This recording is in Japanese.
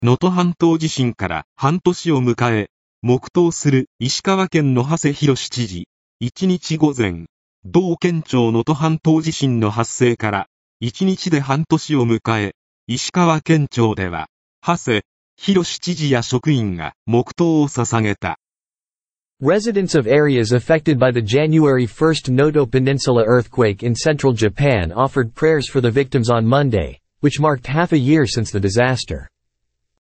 能登半島地震から半年を迎え、黙祷する石川県の馳浩知事。1日午前、同県庁能登半島地震の発生から1日で半年を迎え、石川県庁では、馳浩知事や職員が黙祷を捧げた。 Residents of areas affected by the January 1st Noto Peninsula earthquake in central Japan offered prayers for the victims on Monday, which marked half a year since the disaster.